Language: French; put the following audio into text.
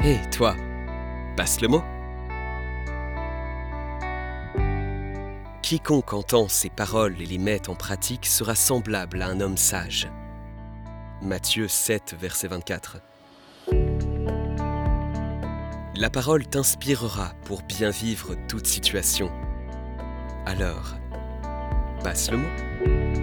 Hé, toi, passe le mot. Quiconque entend ces paroles et les met en pratique sera semblable à un homme sage. Matthieu 7, verset 24. La parole t'inspirera pour bien vivre toute situation. Alors, passe le mot.